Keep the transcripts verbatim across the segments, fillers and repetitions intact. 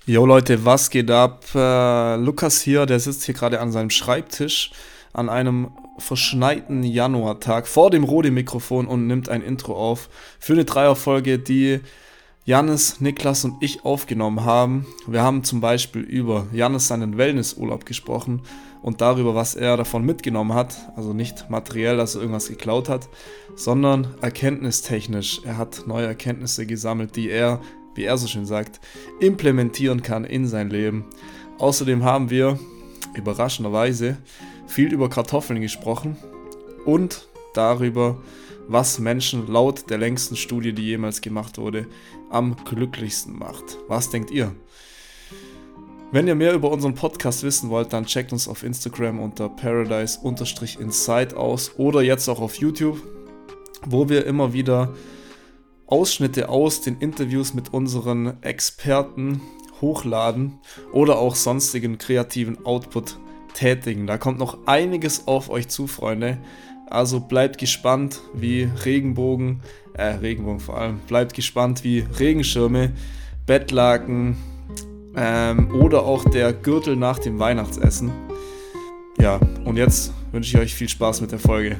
Jo Leute, was geht ab? Äh, Lukas hier, der sitzt hier gerade an seinem Schreibtisch an einem verschneiten Januartag vor dem Rode-Mikrofon und nimmt ein Intro auf für eine Dreierfolge, die Jannis, Niklas und ich aufgenommen haben. Wir haben zum Beispiel über Jannis seinen Wellnessurlaub gesprochen und darüber, was er davon mitgenommen hat. Also nicht materiell, dass er irgendwas geklaut hat, sondern erkenntnistechnisch. Er hat neue Erkenntnisse gesammelt, die er, wie er so schön sagt, implementieren kann in sein Leben. Außerdem haben wir, überraschenderweise, viel über Kartoffeln gesprochen und darüber, was Menschen laut der längsten Studie, die jemals gemacht wurde, am glücklichsten macht. Was denkt ihr? Wenn ihr mehr über unseren Podcast wissen wollt, dann checkt uns auf Instagram unter paradise-inside aus oder jetzt auch auf YouTube, wo wir immer wieder Ausschnitte aus den Interviews mit unseren Experten hochladen oder auch sonstigen kreativen Output tätigen. Da kommt noch einiges auf euch zu, Freunde. Also bleibt gespannt wie Regenbogen, äh, Regenbogen vor allem, bleibt gespannt wie Regenschirme, Bettlaken ähm, oder auch der Gürtel nach dem Weihnachtsessen. Ja, und jetzt wünsche ich euch viel Spaß mit der Folge.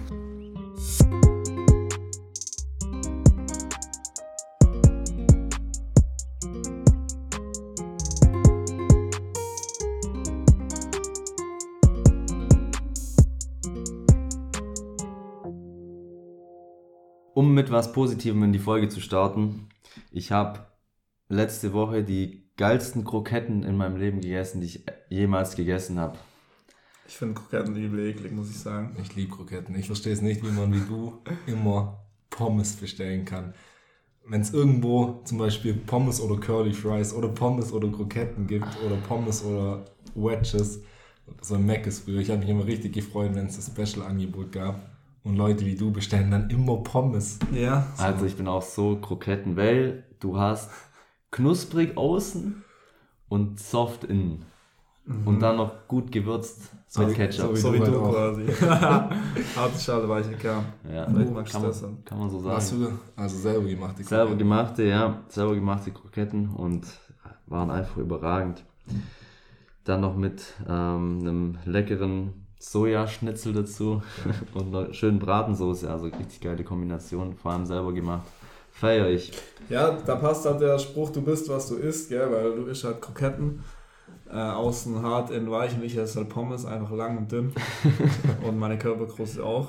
Um mit was Positivem in die Folge zu starten, ich habe letzte Woche die geilsten Kroketten in meinem Leben gegessen, die ich jemals gegessen habe. Ich finde Kroketten übel eklig, muss ich sagen. Ich liebe Kroketten. Ich verstehe es nicht, wie man wie du immer Pommes bestellen kann. Wenn es irgendwo zum Beispiel Pommes oder Curly Fries oder Pommes oder Kroketten gibt oder Pommes oder Wedges, so ein Mc's früher, ich habe mich immer richtig gefreut, wenn es das Special-Angebot gab. Und Leute wie du bestellen dann immer Pommes. Ja. So. Also ich bin auch so Kroketten, weil du hast knusprig außen und soft innen. Mhm. Und dann noch gut gewürzt so mit Ketchup. So wie, so wie du, du quasi. Harte Schale, weiche Kern. Ja, kann, kann, man, kann man so sagen. Hast du also selber gemachte Kroketten? Selber gemachte, ja. Selber gemachte Kroketten und waren einfach überragend. Dann noch mit ähm, einem leckeren Sojaschnitzel dazu und eine schöne Bratensoße, also richtig geile Kombination, vor allem selber gemacht. Feier ich. Ja, da passt halt der Spruch, du bist, was du isst, gell, weil du isst halt Kroketten, äh, außen hart, innen weich und ich esse halt Pommes, einfach lang und dünn und meine Körpergröße auch.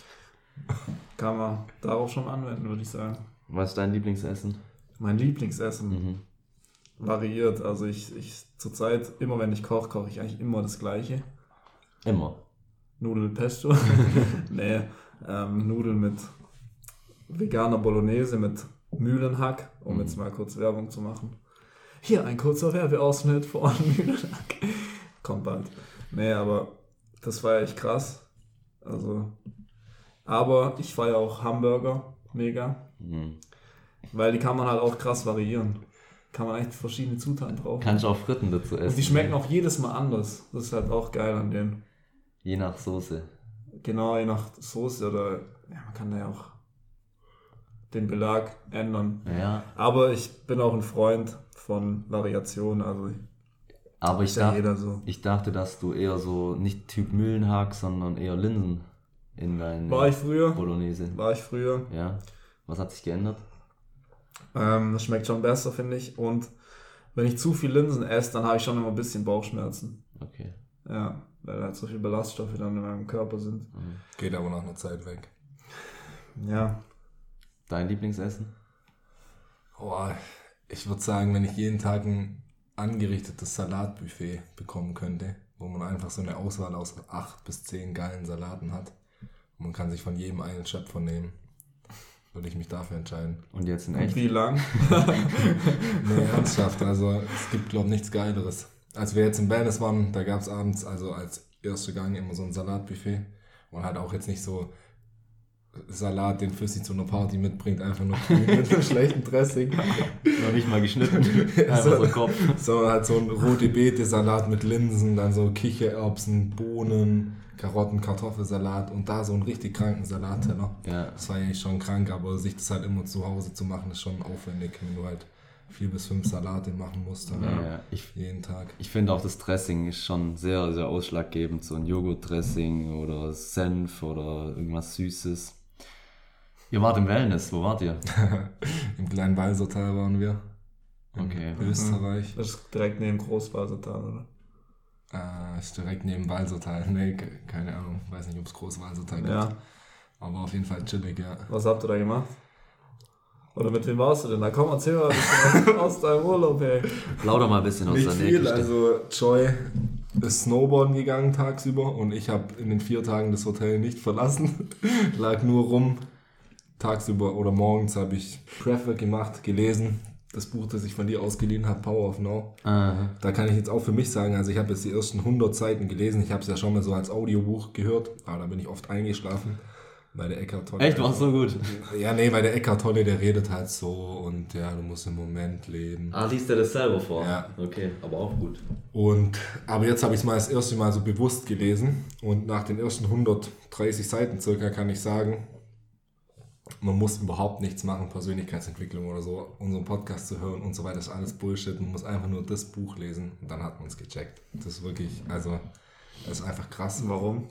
Kann man darauf schon anwenden, würde ich sagen. Was ist dein Lieblingsessen? Mein Lieblingsessen Mhm. variiert, also ich, ich zurzeit, immer wenn ich koche, koche ich eigentlich immer das Gleiche. Immer. Nudeln Pesto. nee, ähm, Nudeln mit veganer Bolognese, mit Mühlenhack, um mhm. jetzt mal kurz Werbung zu machen. Hier ein kurzer Werbeausschnitt von Mühlenhack. Kommt bald. Nee, aber das war echt krass. Also, aber ich feiere auch Hamburger mega. Mhm. Weil die kann man halt auch krass variieren. Kann man echt verschiedene Zutaten drauf. Kannst du auch Fritten dazu essen. Und die schmecken auch jedes Mal anders. Das ist halt auch geil an denen. Je nach Soße. Genau, je nach Soße oder ja, man kann da ja auch den Belag ändern. Ja. Aber ich bin auch ein Freund von Variationen. Also Aber ich, ja dacht, jeder so. ich dachte, dass du eher so nicht Typ Mühlenhack, sondern eher Linsen in deine War ich früher. Bolognese. War ich früher. Ja. Was hat sich geändert? Ähm, das schmeckt schon besser, finde ich. Und wenn ich zu viel Linsen esse, dann habe ich schon immer ein bisschen Bauchschmerzen. Okay. Ja, weil halt so viele Ballaststoffe dann in meinem Körper sind. Geht aber nach einer Zeit weg. Ja. Dein Lieblingsessen? Oh, ich würde sagen, wenn ich jeden Tag ein angerichtetes Salatbuffet bekommen könnte, wo man einfach so eine Auswahl aus acht bis zehn geilen Salaten hat und man kann sich von jedem einen Schöpfer nehmen, würde ich mich dafür entscheiden. Und jetzt in Und echt? wie lang? Nee, ernsthaft, also es gibt, glaube ich, nichts Geileres. Als wir jetzt in Wellness waren, da gab es abends, also als erster Gang immer so ein Salatbuffet und halt auch jetzt nicht so Salat, den Füssi zu einer Party mitbringt, einfach nur grün mit einem schlechten Dressing. Noch nicht mal geschnitten, einfach so, so Kopf. Sondern halt so ein rote Beete-Salat mit Linsen, dann so Kichererbsen, Bohnen, Karotten, Kartoffelsalat und da so einen richtig kranken Salatteller. Ja. Das war eigentlich schon krank, aber sich das halt immer zu Hause zu machen, ist schon aufwendig, wenn du halt vier bis fünf Salate machen muss dann Ja, ja. Ich, jeden Tag. ich finde auch das Dressing ist schon sehr, sehr ausschlaggebend. So ein Joghurt-Dressing oder Senf oder irgendwas Süßes. Ihr wart im Wellness, wo wart ihr? Im kleinen Walsertal waren wir. In Okay. Österreich. Das ist direkt neben Großwalsertal, oder? Äh, ist direkt neben Walsertal. Nee, ke- keine Ahnung. Weiß nicht, ob es Großwalsertal gibt. Ja. Aber auf jeden Fall chillig, ja. Was habt ihr da gemacht? Oder mit wem warst du denn? Da komm, erzähl mal ein bisschen aus deinem Urlaub, ey. Plauder mal ein bisschen aus Nicht der viel, Nähe. also Joy ist Snowboarden gegangen tagsüber und ich habe in den vier Tagen das Hotel nicht verlassen. Lag nur rum. Tagsüber oder morgens habe ich Prep gemacht, gelesen. Das Buch, das ich von dir ausgeliehen habe, Power of Now. Aha. Da kann ich jetzt auch für mich sagen, also ich habe jetzt die ersten hundert Seiten gelesen. Ich habe es ja schon mal so als Audiobuch gehört, aber da bin ich oft eingeschlafen. Weil der Eckhart Tolle. Echt, war's so gut? Ja, nee, weil der Eckhart Tolle, der redet halt so und ja, du musst im Moment leben. Ah, liest er das selber vor? Ja. Okay, aber auch gut. Und, aber jetzt habe ich es mal das erste Mal so bewusst gelesen und nach den ersten hundertdreißig Seiten circa kann ich sagen, man muss überhaupt nichts machen, Persönlichkeitsentwicklung oder so, unseren Podcast zu hören und so weiter, das ist alles Bullshit. Man muss einfach nur das Buch lesen und dann hat man es gecheckt. Das ist wirklich, also, das ist einfach krass. Warum?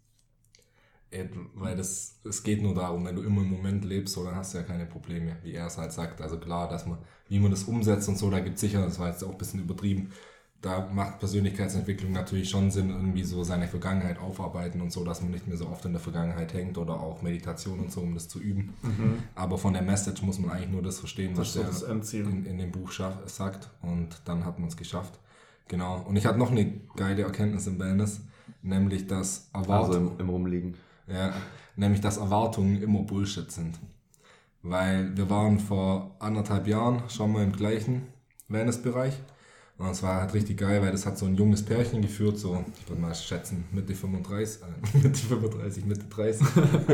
Weil das, es geht nur darum, wenn du immer im Moment lebst, so, dann hast du ja keine Probleme, wie er es halt sagt. Also klar, dass man, wie man das umsetzt und so, da gibt es sicher, das war jetzt auch ein bisschen übertrieben, da macht Persönlichkeitsentwicklung natürlich schon Sinn, irgendwie so seine Vergangenheit aufarbeiten und so, dass man nicht mehr so oft in der Vergangenheit hängt oder auch Meditation und so, um das zu üben. Mhm. Aber von der Message muss man eigentlich nur das verstehen, Das was ist so das er Endziel. in, in dem Buch schaff, sagt und dann hat man es geschafft. Genau. Und ich hatte noch eine geile Erkenntnis im Wellness, nämlich, dass Also Erwartungen... im, im Rumliegen. Ja, nämlich, dass Erwartungen immer Bullshit sind. Weil wir waren vor anderthalb Jahren schon mal im gleichen Wellnessbereich. Und es war halt richtig geil, weil das hat so ein junges Pärchen geführt, so, ich würde mal schätzen, Mitte fünfunddreißig, äh, Mitte fünfunddreißig, Mitte dreißig.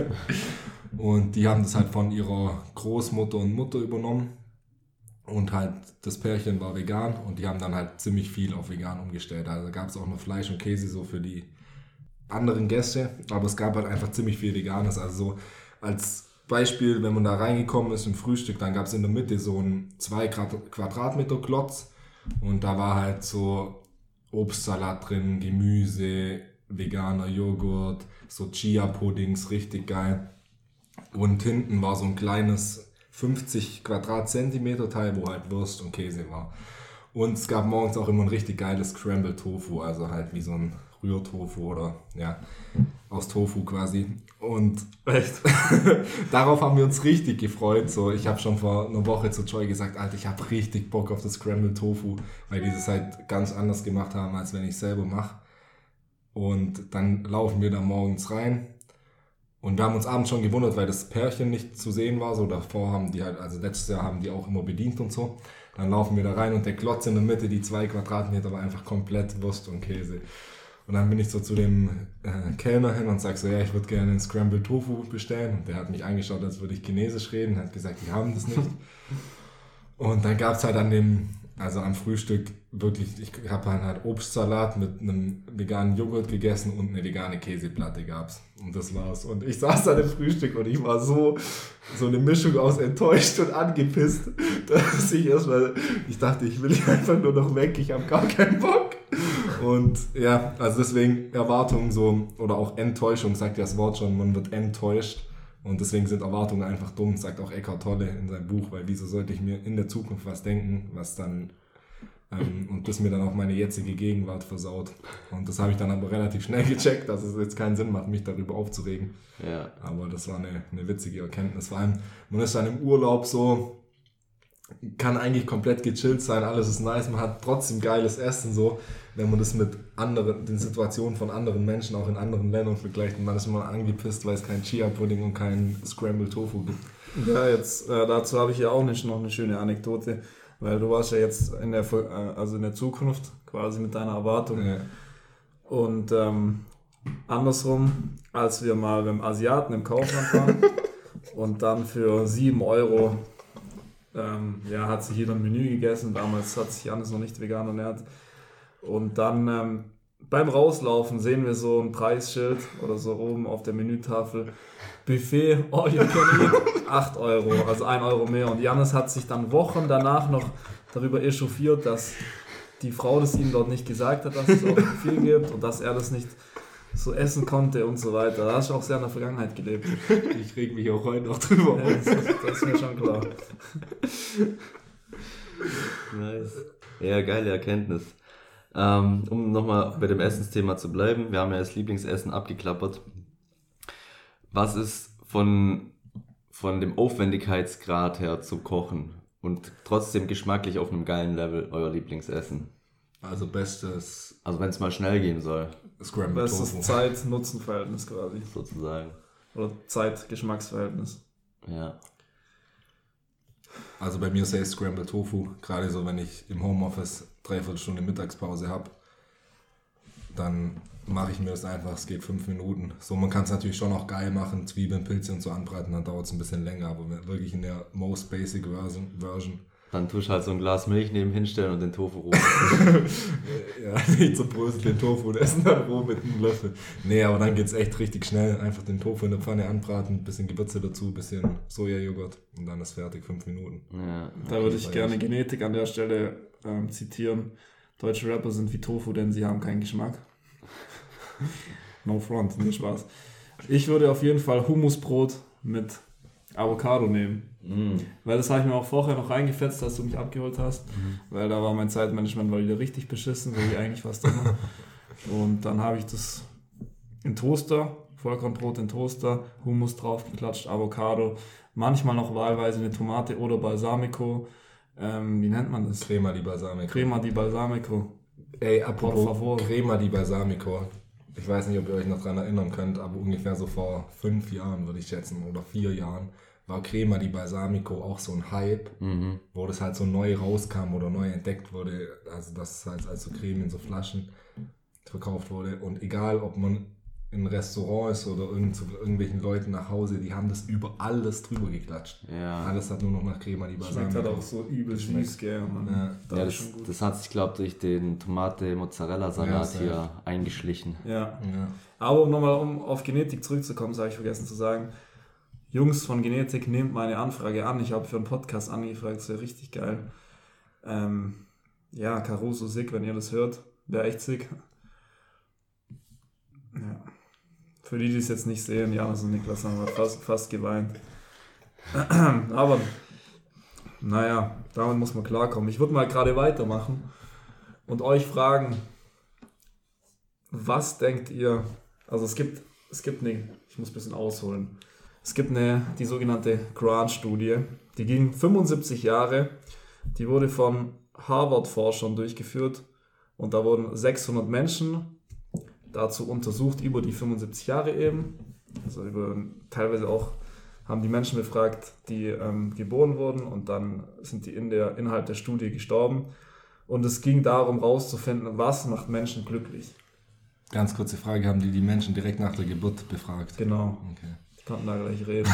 Und die haben das halt von ihrer Großmutter und Mutter übernommen. Und halt, das Pärchen war vegan und die haben dann halt ziemlich viel auf vegan umgestellt. Also gab es auch noch Fleisch und Käse so für die anderen Gäste, aber es gab halt einfach ziemlich viel Veganes. Also so als Beispiel, wenn man da reingekommen ist im Frühstück, dann gab es in der Mitte so einen zwei Quadratmeter Klotz und da war halt so Obstsalat drin, Gemüse, veganer Joghurt, so Chia-Puddings, richtig geil. Und hinten war so ein kleines fünfzig Quadratzentimeter Teil, wo halt Wurst und Käse war. Und es gab morgens auch immer ein richtig geiles Scrambled Tofu, also halt wie so ein Rührtofu oder ja, aus Tofu quasi. Und Echt? darauf haben wir uns richtig gefreut. So, ich habe schon vor einer Woche zu Joy gesagt, Alter, ich habe richtig Bock auf das Scrambled Tofu, weil die das halt ganz anders gemacht haben, als wenn ich selber mache. Und dann laufen wir da morgens rein. Und wir haben uns abends schon gewundert, weil das Pärchen nicht zu sehen war. So davor haben die halt, also letztes Jahr haben die auch immer bedient und so. Dann laufen wir da rein und der Klotz in der Mitte, die zwei Quadratmeter, war einfach komplett Wurst und Käse. Und dann bin ich so zu dem äh, Kellner hin und sag so, ja, ich würde gerne einen Scrambled Tofu bestellen. Und der hat mich angeschaut, als würde ich Chinesisch reden, hat gesagt, die haben das nicht. Und dann gab es halt an dem, also am Frühstück wirklich, ich habe halt Obstsalat mit einem veganen Joghurt gegessen und eine vegane Käseplatte gab's. Und das war's. Und ich saß an dem Frühstück und ich war so, so eine Mischung aus enttäuscht und angepisst, dass ich erstmal, ich dachte, ich will hier einfach nur noch weg, ich habe gar keinen Bock. Und ja, also deswegen Erwartungen so, oder auch Enttäuschung, sagt ja das Wort schon, man wird enttäuscht. Und deswegen sind Erwartungen einfach dumm, sagt auch Eckhart Tolle in seinem Buch, weil wieso sollte ich mir in der Zukunft was denken, was dann, ähm, und das mir dann auch meine jetzige Gegenwart versaut. Und das habe ich dann aber relativ schnell gecheckt, dass es jetzt keinen Sinn macht, mich darüber aufzuregen. Ja. Aber das war eine, eine witzige Erkenntnis. Vor allem, man ist dann im Urlaub so, kann eigentlich komplett gechillt sein, alles ist nice, man hat trotzdem geiles Essen so, wenn man das mit anderen, den Situationen von anderen Menschen auch in anderen Ländern vergleicht und man ist immer angepisst, weil es kein Chia-Pudding und kein Scrambled Tofu gibt. Ja, jetzt äh, dazu habe ich ja auch nicht noch eine schöne Anekdote, weil du warst ja jetzt in der Ver- äh, also in der Zukunft quasi mit deiner Erwartung. Ja. Und ähm, andersrum, als wir mal beim Asiaten im Kaufland waren und dann für sieben Euro ähm, ja, hat sich jeder ein Menü gegessen. Damals hat sich Janis noch nicht vegan ernährt. Und dann ähm, beim Rauslaufen sehen wir so ein Preisschild oder so oben auf der Menütafel. Buffet, all you can eat, acht Euro, also ein Euro mehr. Und Janis hat sich dann Wochen danach noch darüber echauffiert, dass die Frau das ihm dort nicht gesagt hat, dass es auch viel gibt und dass er das nicht so essen konnte und so weiter. Da hast du auch sehr in der Vergangenheit gelebt. Ich reg mich auch heute noch drüber. Ja, das, ist, das ist mir schon klar. Nice. Ja, geile Erkenntnis. Ähm, um nochmal bei dem Essensthema zu bleiben, wir haben ja das Lieblingsessen abgeklappert. Was ist von, von dem Aufwendigkeitsgrad her zu kochen und trotzdem geschmacklich auf einem geilen Level euer Lieblingsessen? Also bestes Also wenn es mal schnell gehen soll, Scrambled Bestes Tofu. Zeit-Nutzen-Verhältnis quasi. sozusagen. Oder Zeit-Geschmacksverhältnis. Ja. Also bei mir ist es Scrambled Tofu, gerade so wenn ich im Homeoffice dreiviertel Stunde Mittagspause habe, dann mache ich mir das einfach, es geht fünf Minuten. So, man kann es natürlich schon auch geil machen, Zwiebeln, Pilze und so anbraten, dann dauert es ein bisschen länger, aber wirklich in der most basic Version, Version Dann tust du halt so ein Glas Milch neben hinstellen und den Tofu roh. ja, nicht so Brösel den Tofu und essen dann roh mit einem Löffel. Nee, aber dann geht's echt richtig schnell. Einfach den Tofu in der Pfanne anbraten, bisschen Gewürze dazu, bisschen Sojajoghurt und dann ist fertig, fünf Minuten. Ja. Da würde ich gerne Genetik an der Stelle ähm, zitieren. Deutsche Rapper sind wie Tofu, denn sie haben keinen Geschmack. No front, nee, Spaß. Ich würde auf jeden Fall Hummusbrot mit Avocado nehmen. Mm. Weil das habe ich mir auch vorher noch reingefetzt, als du mich abgeholt hast. Mhm. Weil da war mein Zeitmanagement mal wieder richtig beschissen, so wie eigentlich fast immer. Und dann habe ich das in Toaster, Vollkornbrot in Toaster, Hummus draufgeklatscht, Avocado, manchmal noch wahlweise eine Tomate oder Balsamico. Ähm, wie nennt man das? Crema di Balsamico. Crema di Balsamico. Ey, Por apropos favor. Crema di Balsamico. Ich weiß nicht, ob ihr euch noch daran erinnern könnt, aber ungefähr so vor fünf Jahren, würde ich schätzen, oder vier Jahren, war Crema di Balsamico auch so ein Hype, Mhm. wo das halt so neu rauskam oder neu entdeckt wurde, also das halt als so Creme in so Flaschen verkauft wurde. Und egal, ob man in Restaurants oder irgend zu irgendwelchen Leuten nach Hause, die haben das über alles drüber geklatscht. Ja. Alles hat nur noch nach Crema di Schmeckt Balsamico. halt auch so übel Schmeckt. süß, gell? Und Ja. da Ja, ist das, schon gut. das hat sich, glaube ich, durch den Tomate-Mozzarella-Salat Ja, hier eingeschlichen. Ja. Ja. Aber um nochmal um auf Genetik zurückzukommen, das habe ich vergessen zu sagen. Jungs von Genetik, nehmt meine Anfrage an. Ich habe für einen Podcast angefragt, das wäre richtig geil. Ähm, ja, Caruso sick, wenn ihr das hört. Wäre echt sick. Ja. Für die, die es jetzt nicht sehen, Janis und Niklas haben fast, fast geweint. Aber, naja, damit muss man klarkommen. Ich würde mal gerade weitermachen und euch fragen, was denkt ihr, also es gibt, es gibt eine, ich muss ein bisschen ausholen, es gibt eine, die sogenannte Grant-Studie, die ging fünfundsiebzig Jahre, die wurde von Harvard-Forschern durchgeführt und da wurden sechshundert Menschen dazu untersucht, über die fünfundsiebzig Jahre eben, also über, teilweise auch haben die Menschen befragt, die ähm, geboren wurden und dann sind die in der, innerhalb der Studie gestorben und es ging darum rauszufinden, was macht Menschen glücklich. Ganz kurze Frage, haben die die Menschen direkt nach der Geburt befragt? Genau. Okay. Die konnten da gleich reden.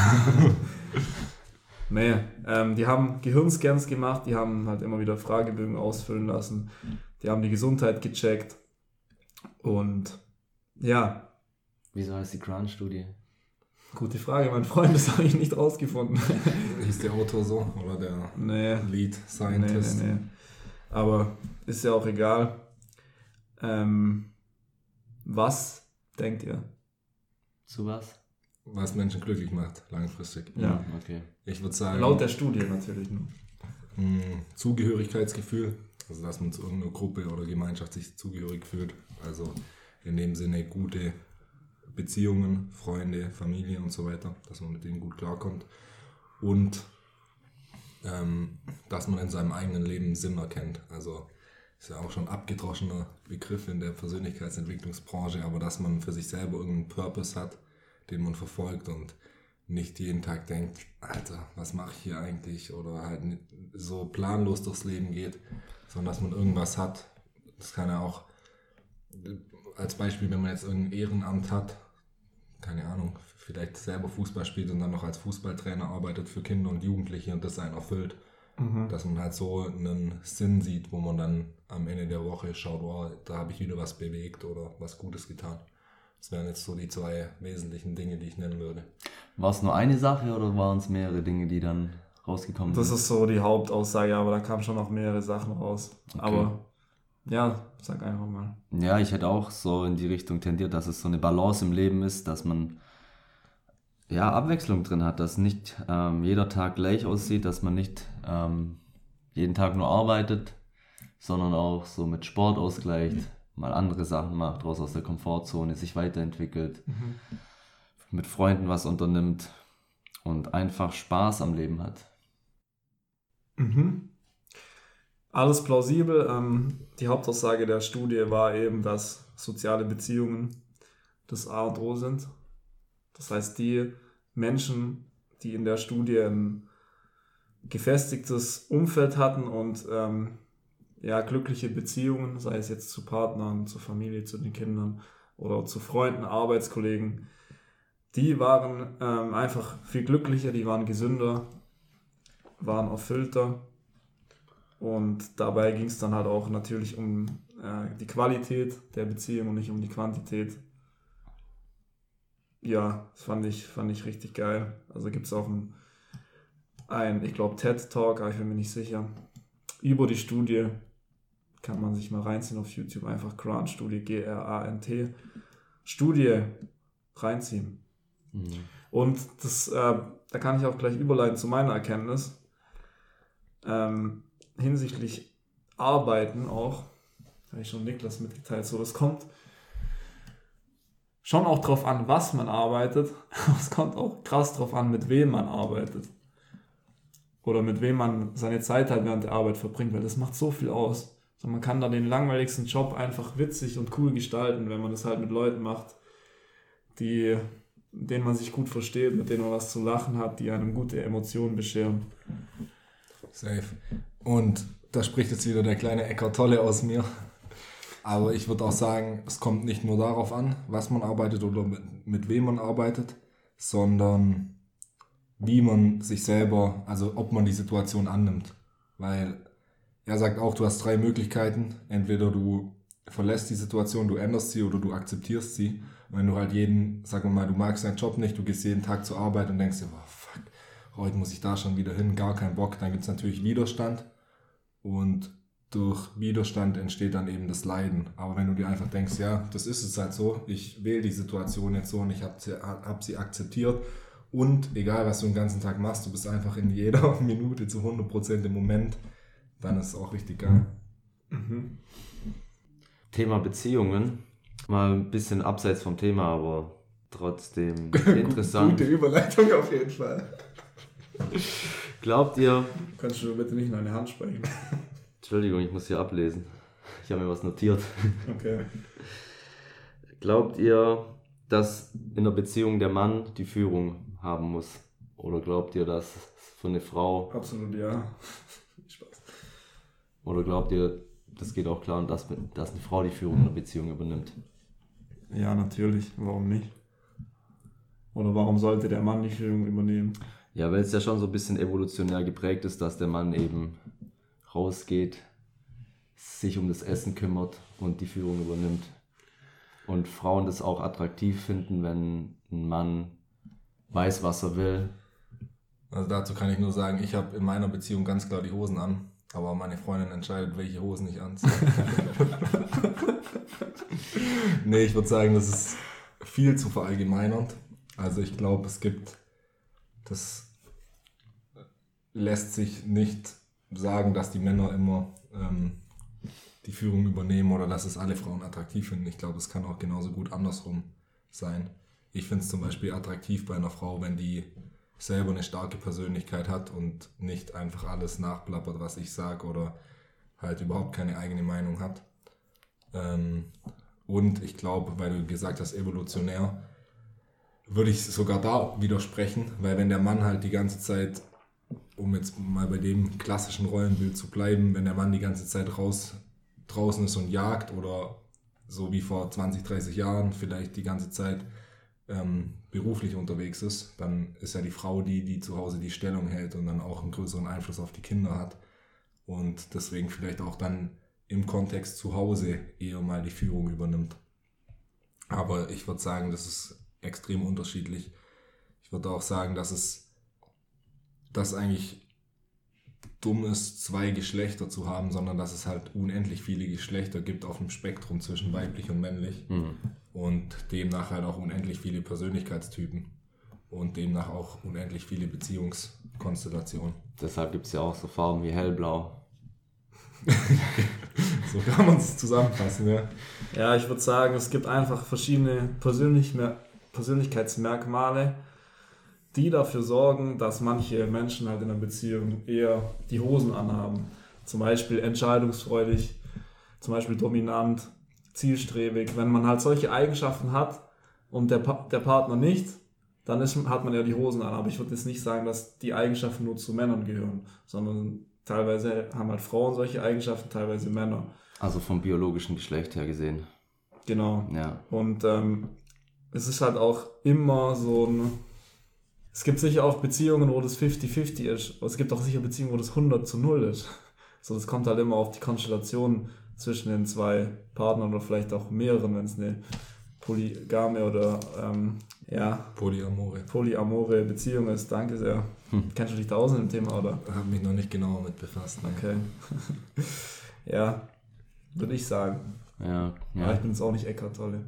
nee, ähm, die haben Gehirnscans gemacht, die haben halt immer wieder Fragebögen ausfüllen lassen, die haben die Gesundheit gecheckt und ja. Wieso heißt die Grant-Studie? Gute Frage, mein Freund, das habe ich nicht rausgefunden. Hieß der Autor so oder der nee, Lead nee, Scientist? nee, nee. Aber ist ja auch egal. Ähm, was denkt ihr? Zu was? Was Menschen glücklich macht, langfristig. Ja. Hm, okay. Ich würde sagen, Laut der Studie natürlich nur. mh, Zugehörigkeitsgefühl, also dass man zu irgendeiner Gruppe oder Gemeinschaft sich zugehörig fühlt. Also in dem Sinne gute Beziehungen, Freunde, Familie und so weiter, dass man mit denen gut klarkommt. Und ähm, dass man in seinem eigenen Leben Sinn erkennt. Also ist ja auch schon ein abgedroschener Begriff in der Persönlichkeitsentwicklungsbranche, aber dass man für sich selber irgendeinen Purpose hat, den man verfolgt und nicht jeden Tag denkt, Alter, was mache ich hier eigentlich? Oder halt nicht so planlos durchs Leben geht, sondern dass man irgendwas hat. Das kann ja auch, als Beispiel, wenn man jetzt irgendein Ehrenamt hat, keine Ahnung, vielleicht selber Fußball spielt und dann noch als Fußballtrainer arbeitet für Kinder und Jugendliche und das einen erfüllt, Mhm. dass man halt so einen Sinn sieht, wo man dann am Ende der Woche schaut, oh, da habe ich wieder was bewegt oder was Gutes getan. Das wären jetzt so die zwei wesentlichen Dinge, die ich nennen würde. War es nur eine Sache oder waren es mehrere Dinge, die dann rausgekommen Das sind. ist so die Hauptaussage, aber da kamen schon noch mehrere Sachen raus. Okay. Aber ja, sag einfach mal. Ja, ich hätte auch so in die Richtung tendiert, dass es so eine Balance im Leben ist, dass man ja Abwechslung drin hat, dass nicht ähm, jeder Tag gleich aussieht, dass man nicht ähm, jeden Tag nur arbeitet, sondern auch so mit Sport ausgleicht, mal andere Sachen macht, raus aus der Komfortzone, sich weiterentwickelt, Mhm. mit Freunden was unternimmt und einfach Spaß am Leben hat. Mhm. Alles plausibel. Ähm, die Hauptaussage der Studie war eben, dass soziale Beziehungen das A und O sind. Das heißt, die Menschen, die in der Studie ein gefestigtes Umfeld hatten und ähm, ja, glückliche Beziehungen, sei es jetzt zu Partnern, zur Familie, zu den Kindern oder zu Freunden, Arbeitskollegen, die waren ähm, einfach viel glücklicher, die waren gesünder, waren erfüllter. Und dabei ging es dann halt auch natürlich um äh, die Qualität der Beziehung und nicht um die Quantität. Ja, das fand ich, fand ich richtig geil. Also gibt es auch ein, ein ich glaube, TED-Talk, aber ich bin mir nicht sicher, über die Studie. Kann man sich mal reinziehen auf YouTube. Einfach Grant-Studie, G R A N T. Studie reinziehen. Mhm. Und das, äh, da kann ich auch gleich überleiten zu meiner Erkenntnis. Ähm, hinsichtlich Arbeiten auch, habe ich schon Niklas mitgeteilt, so das kommt schon auch drauf an, was man arbeitet, aber es kommt auch krass drauf an, mit wem man arbeitet. Oder mit wem man seine Zeit halt während der Arbeit verbringt, weil das macht so viel aus. Also man kann da den langweiligsten Job einfach witzig und cool gestalten, wenn man das halt mit Leuten macht, die, mit denen man sich gut versteht, mit denen man was zu lachen hat, die einem gute Emotionen bescheren. Safe. Und da spricht jetzt wieder der kleine Eckart Tolle aus mir. Aber ich würde auch sagen, es kommt nicht nur darauf an, was man arbeitet oder mit, mit wem man arbeitet, sondern wie man sich selber, also ob man die Situation annimmt. Weil er sagt auch, du hast drei Möglichkeiten. Entweder du verlässt die Situation, du änderst sie oder du akzeptierst sie. Und wenn du halt jeden, sagen wir mal, du magst deinen Job nicht, du gehst jeden Tag zur Arbeit und denkst dir, oh fuck, heute muss ich da schon wieder hin, gar keinen Bock, dann gibt es natürlich Widerstand. Und durch Widerstand entsteht dann eben das Leiden. Aber wenn du dir einfach denkst, ja, das ist es halt so, ich wähle die Situation jetzt so und ich habe sie, hab sie akzeptiert und egal, was du den ganzen Tag machst, du bist einfach in jeder Minute zu hundert Prozent im Moment, dann ist es auch richtig geil. Mhm. Thema Beziehungen, mal ein bisschen abseits vom Thema, aber trotzdem interessant. Gute Überleitung auf jeden Fall. Glaubt ihr, Kannst du bitte nicht in deine Hand sprechen? Entschuldigung, ich muss hier ablesen. Ich habe mir was notiert. Okay. Glaubt ihr, dass in der Beziehung der Mann die Führung haben muss? Oder glaubt ihr, dass für eine Frau, Absolut ja. Spaß. oder glaubt ihr, das geht auch klar, dass, dass eine Frau die Führung in der Beziehung übernimmt? Ja, natürlich. Warum nicht? Oder warum sollte der Mann die Führung übernehmen? Ja, weil es ja schon so ein bisschen evolutionär geprägt ist, dass der Mann eben rausgeht, sich um das Essen kümmert und die Führung übernimmt. Und Frauen das auch attraktiv finden, wenn ein Mann weiß, was er will. Also dazu kann ich nur sagen, ich habe in meiner Beziehung ganz klar die Hosen an, aber meine Freundin entscheidet, welche Hosen ich anziehe. Nee, ich würde sagen, das ist viel zu verallgemeinernd. Also ich glaube, es gibt, das lässt sich nicht sagen, dass die Männer immer ähm, die Führung übernehmen oder dass es alle Frauen attraktiv finden. Ich glaube, es kann auch genauso gut andersrum sein. Ich finde es zum Beispiel attraktiv bei einer Frau, wenn die selber eine starke Persönlichkeit hat und nicht einfach alles nachplappert, was ich sage oder halt überhaupt keine eigene Meinung hat. Ähm, und ich glaube, weil du gesagt hast, evolutionär, würde ich sogar da widersprechen, weil wenn der Mann halt die ganze Zeit, um jetzt mal bei dem klassischen Rollenbild zu bleiben, wenn der Mann die ganze Zeit raus, draußen ist und jagt oder so wie vor zwanzig, dreißig Jahren vielleicht die ganze Zeit ähm, beruflich unterwegs ist, dann ist ja die Frau die, die zu Hause die Stellung hält und dann auch einen größeren Einfluss auf die Kinder hat und deswegen vielleicht auch dann im Kontext zu Hause eher mal die Führung übernimmt. Aber ich würde sagen, das ist extrem unterschiedlich. Ich würde auch sagen, dass es, dass eigentlich dumm ist, zwei Geschlechter zu haben, sondern dass es halt unendlich viele Geschlechter gibt auf dem Spektrum zwischen weiblich und männlich Mhm. und demnach halt auch unendlich viele Persönlichkeitstypen und demnach auch unendlich viele Beziehungskonstellationen. Deshalb gibt es ja auch so Farben wie hellblau. So kann man es zusammenfassen, ja. Ja, ich würde sagen, es gibt einfach verschiedene Persönlich Persönlichkeitsmerkmale, die dafür sorgen, dass manche Menschen halt in einer Beziehung eher die Hosen anhaben. Zum Beispiel entscheidungsfreudig, zum Beispiel dominant, zielstrebig. Wenn man halt solche Eigenschaften hat und der, pa der Partner nicht, dann ist, hat man ja die Hosen an. Aber ich würde jetzt nicht sagen, dass die Eigenschaften nur zu Männern gehören, sondern teilweise haben halt Frauen solche Eigenschaften, teilweise Männer. Also vom biologischen Geschlecht her gesehen. Genau. Ja. Und ähm, es ist halt auch immer so ein... Es gibt sicher auch Beziehungen, wo das fifty fifty ist. Aber es gibt auch sicher Beziehungen, wo das hundert zu null ist. So, das kommt halt immer auf die Konstellation zwischen den zwei Partnern oder vielleicht auch mehreren, wenn es eine polygame oder ähm, ja, Polyamore. polyamore Beziehung ist. Danke sehr. Hm. Kennst du dich da aus in dem Thema, oder? Ich habe mich noch nicht genauer mit befasst. Ne? Okay. Ja, würde ich sagen. Ja, Aber ja. ich bin jetzt auch nicht Eckhart Tolle.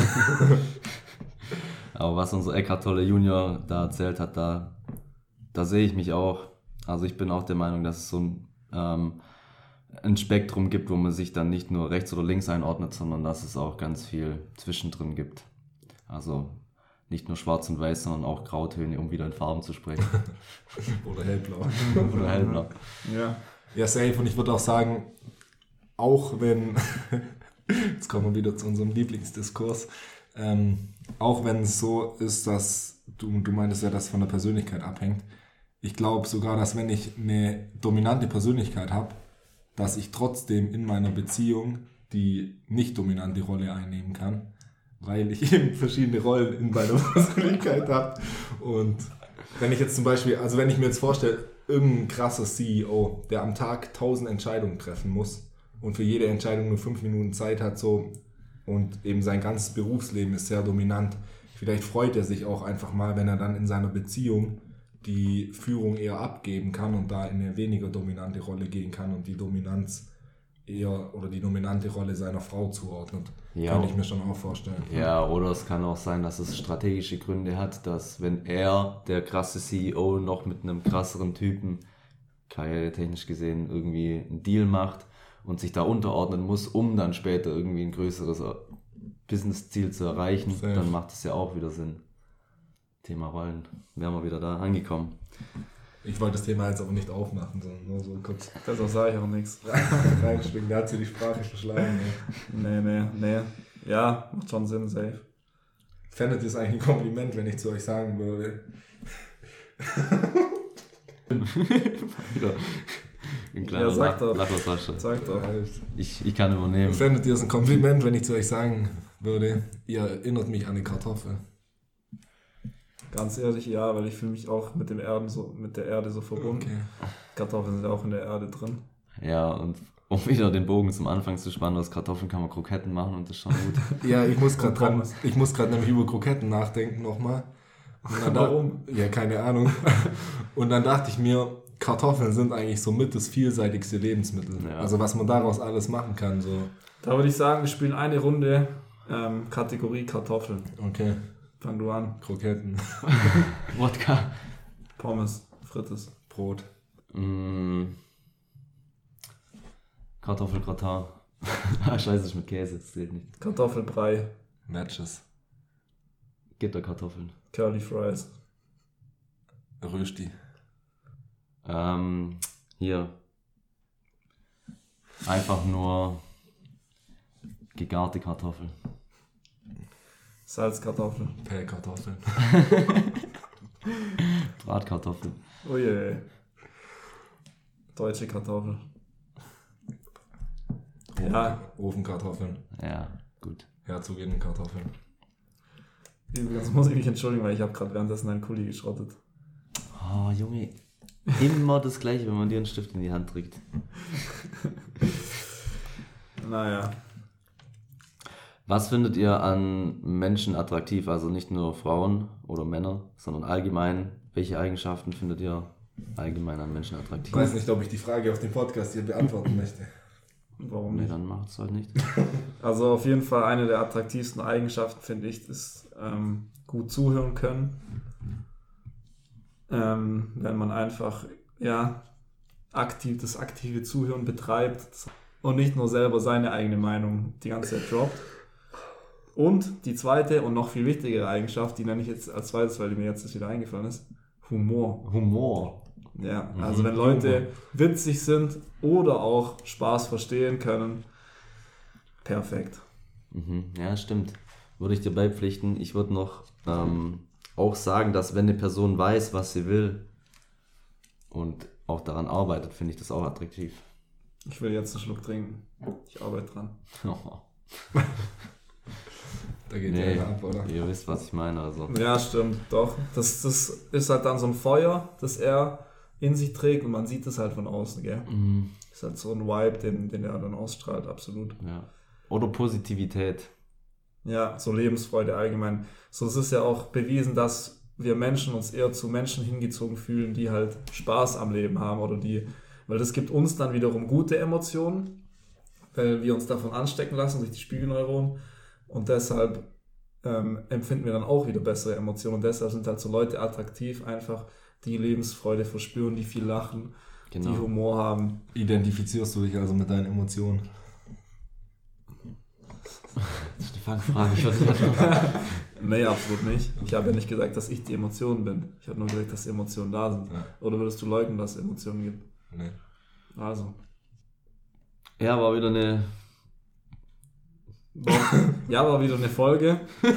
Aber was unser Eckhart Tolle Junior da erzählt hat, da, da sehe ich mich auch. Also ich bin auch der Meinung, dass es so ein, ähm, ein Spektrum gibt, wo man sich dann nicht nur rechts oder links einordnet, sondern dass es auch ganz viel zwischendrin gibt. Also nicht nur schwarz und weiß, sondern auch Grautöne, um wieder in Farben zu sprechen. Oder hellblau. Oder hellblau. Ja. Ja, safe. Und ich würde auch sagen, auch wenn, jetzt kommen wir wieder zu unserem Lieblingsdiskurs, ähm, auch wenn es so ist, dass, du, du meintest ja, dass es von der Persönlichkeit abhängt, ich glaube sogar, dass wenn ich eine dominante Persönlichkeit habe, dass ich trotzdem in meiner Beziehung die nicht dominante Rolle einnehmen kann, weil ich eben verschiedene Rollen in meiner Persönlichkeit habe. Und wenn ich jetzt zum Beispiel, also wenn ich mir jetzt vorstelle, irgendein krasser C E O, der am Tag tausend Entscheidungen treffen muss und für jede Entscheidung nur fünf Minuten Zeit hat, so, und eben sein ganzes Berufsleben ist sehr dominant. Vielleicht freut er sich auch einfach mal, wenn er dann in seiner Beziehung die Führung eher abgeben kann und da in eine weniger dominante Rolle gehen kann und die Dominanz eher oder die dominante Rolle seiner Frau zuordnet. Ja. Kann ich mir schon auch vorstellen. Ja, oder es kann auch sein, dass es strategische Gründe hat, dass wenn er, der krasse C E O, noch mit einem krasseren Typen, karrieretechnisch gesehen, irgendwie einen Deal macht und sich da unterordnen muss, um dann später irgendwie ein größeres Business-Ziel zu erreichen, Safe. dann macht es ja auch wieder Sinn. Thema Rollen, wären wir wieder da angekommen. Ich wollte das Thema jetzt aber nicht aufmachen, sondern nur so kurz Deshalb sage ich auch nichts. reinschwingen. Da hat sie die Sprache verschlagen. Nee, Ne? nee, nee. Ja, macht schon Sinn, safe. Fändet ihr es eigentlich ein Kompliment, wenn ich zu euch sagen würde? Wieder ein kleiner Ja, sag Lach- doch. Lacherflasche. Sag doch. Ich, ich kann übernehmen. Fändet ihr es ein Kompliment, wenn ich zu euch sagen würde, ihr erinnert mich an eine Kartoffel? Ganz ehrlich, ja, weil ich fühle mich auch mit dem Erden so, mit der Erde so verbunden. Okay. Kartoffeln sind ja auch in der Erde drin. Ja, und um wieder den Bogen zum Anfang zu spannen, aus Kartoffeln kann man Kroketten machen und das ist schon gut. Ja, ich muss gerade dran, Pommes. ich muss gerade nämlich über Kroketten nachdenken nochmal. Und dann Warum? Da, ja, keine Ahnung. Und dann dachte ich mir, Kartoffeln sind eigentlich somit das vielseitigste Lebensmittel. Ja. Also was man daraus alles machen kann. So. Da würde ich sagen, wir spielen eine Runde ähm, Kategorie Kartoffeln. Okay, Fang du an. Kroketten, Wodka. Pommes, Frites. Brot. Mm. Kartoffelgratin. Ah, scheiße, ist mit Käse, das zählt nicht. Kartoffelbrei. Matches. Gitterkartoffeln. Curly Fries. Rösti. Ähm, hier. Einfach nur gegarte Kartoffeln. Salzkartoffeln. Pellkartoffeln. Bratkartoffeln. Oh je. Deutsche Kartoffel. Ja. Ofenkartoffeln. Ja, gut. Herzogin Kartoffeln. Übrigens muss ich mich entschuldigen, weil ich habe gerade währenddessen einen Kuli geschrottet. Oh, Junge. Immer das Gleiche, wenn man dir einen Stift in die Hand drückt. Naja. Was findet ihr an Menschen attraktiv? Also nicht nur Frauen oder Männer, sondern allgemein. Welche Eigenschaften findet ihr allgemein an Menschen attraktiv? Ich weiß nicht, ob ich die Frage auf dem Podcast hier beantworten möchte. Warum Nee, nicht? dann macht es halt nicht. Also auf jeden Fall eine der attraktivsten Eigenschaften, finde ich, ist ähm, gut zuhören können. Ähm, wenn man einfach ja, aktiv das aktive Zuhören betreibt und nicht nur selber seine eigene Meinung die ganze Zeit droppt. Und die zweite und noch viel wichtigere Eigenschaft, die nenne ich jetzt als zweites, weil die mir jetzt wieder eingefallen ist, Humor. Humor. Ja, also wenn Leute witzig sind oder auch Spaß verstehen können, perfekt. Mhm. Ja, stimmt. Würde ich dir beipflichten. Ich würde noch ähm, auch sagen, dass wenn eine Person weiß, was sie will und auch daran arbeitet, finde ich das auch attraktiv. Ich will jetzt einen Schluck trinken. Ich arbeite dran. Da geht Nee, ja einer ab, oder? ihr wisst, was ich meine. Also. Ja, stimmt, doch. Das, das ist halt dann so ein Feuer, das er in sich trägt und man sieht es halt von außen, gell? Mhm. Das ist halt so ein Vibe, den, den er dann ausstrahlt, absolut. Ja. Oder Positivität. Ja, so Lebensfreude allgemein. So, es ist ja auch bewiesen, dass wir Menschen uns eher zu Menschen hingezogen fühlen, die halt Spaß am Leben haben oder die, weil das gibt uns dann wiederum gute Emotionen, weil wir uns davon anstecken lassen durch die Spiegelneuronen und deshalb ähm, empfinden wir dann auch wieder bessere Emotionen und deshalb sind halt so Leute attraktiv, einfach die Lebensfreude verspüren, die viel lachen, Genau. die Humor haben. Identifizierst du dich also mit deinen Emotionen? Das ist eine Fangfrage. Ich weiß Nee, absolut nicht. Ich habe ja nicht gesagt, dass ich die Emotionen bin. Ich habe nur gesagt, dass Emotionen da sind. Ja. Oder würdest du leugnen, dass es Emotionen gibt? Nee. Also. Ja, war wieder eine. Ja, war wieder eine Folge.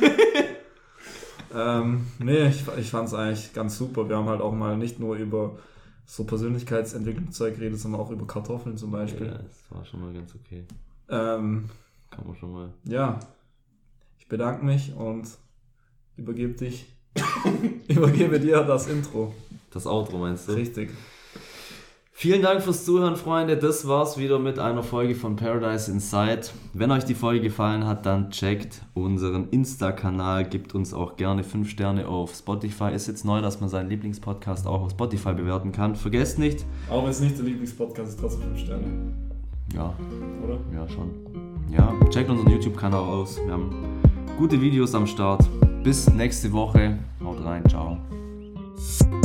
ähm, nee, ich, ich fand es eigentlich ganz super. Wir haben halt auch mal nicht nur über so Persönlichkeitsentwicklungszeug geredet, sondern auch über Kartoffeln zum Beispiel. Ja, das war schon mal ganz okay. Ähm, Kann man schon mal. ja, ich bedanke mich und übergebe dich, übergebe dir das Intro. Das Outro meinst du? Richtig. Vielen Dank fürs Zuhören, Freunde. Das war's wieder mit einer Folge von Paradise Inside. Wenn euch die Folge gefallen hat, dann checkt unseren Insta-Kanal. Gebt uns auch gerne fünf Sterne auf Spotify. Ist jetzt neu, dass man seinen Lieblingspodcast auch auf Spotify bewerten kann. Vergesst nicht. Auch wenn es nicht der Lieblingspodcast ist, trotzdem fünf Sterne, Ja, oder? ja schon. Ja, checkt unseren YouTube-Kanal aus. Wir haben gute Videos am Start. Bis nächste Woche. Haut rein. Ciao.